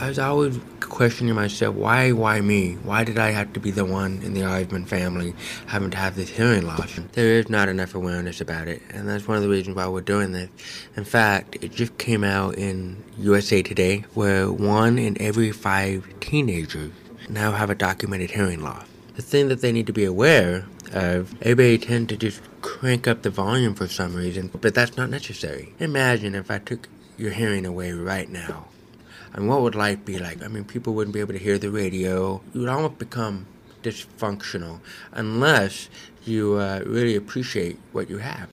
I was always questioning myself, why me? Why did I have to be the one in the Eisman family having to have this hearing loss? There is not enough awareness about it, and that's one of the reasons why we're doing this. In fact, it just came out in USA Today where 1 in every 5 teenagers now have a documented hearing loss. The thing that they need to be aware of, everybody tends to just crank up the volume for some reason, but that's not necessary. Imagine if I took your hearing away right now. And what would life be like? I mean, people wouldn't be able to hear the radio. You would almost become dysfunctional unless you really appreciate what you have.